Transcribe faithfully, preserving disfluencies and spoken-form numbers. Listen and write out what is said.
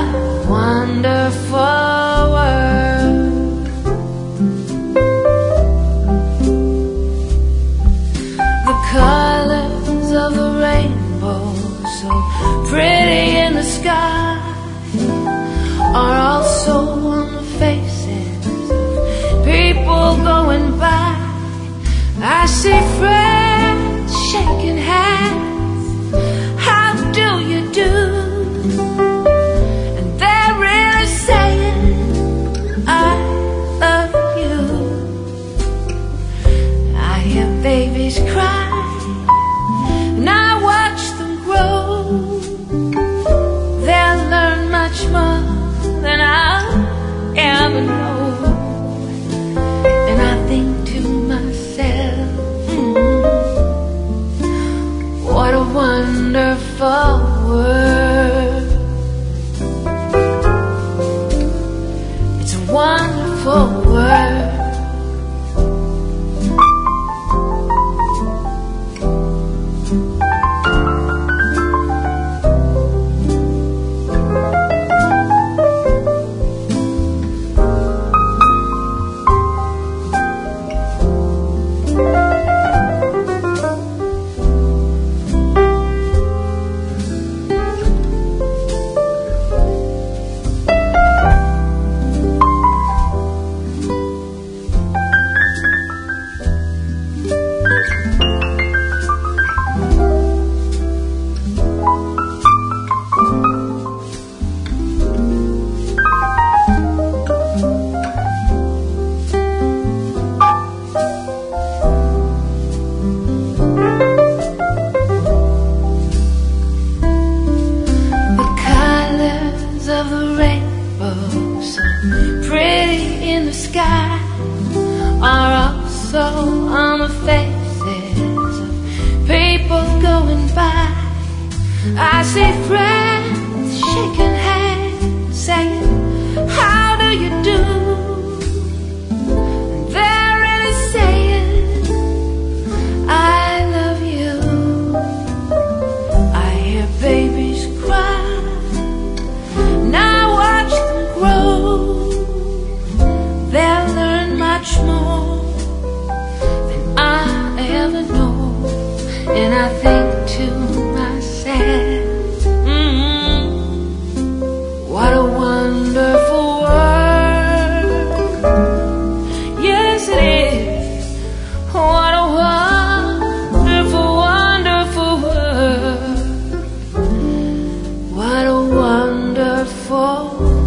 wonderful world. The colors of the rainbow, so pretty in the sky, are also on the faces of people going by. I see friends shaking hands, how do you do? And they're really saying, I love you. I hear babies cry, and I watch them grow. They'll learn much more than I'll ever know. And I think to myself, what a wonderful world. It's a wonderful world. Of the rainbow, so pretty in the sky, are also on the faces of people going by. I see friends shaking hands, saying, how do you do? And they're really saying, I love you. I hear babies cry, they'll learn much more than I ever know. And I think to myself, mm-hmm, what a wonderful world. Yes, it is. What a wonderful, wonderful world. What a wonderful world.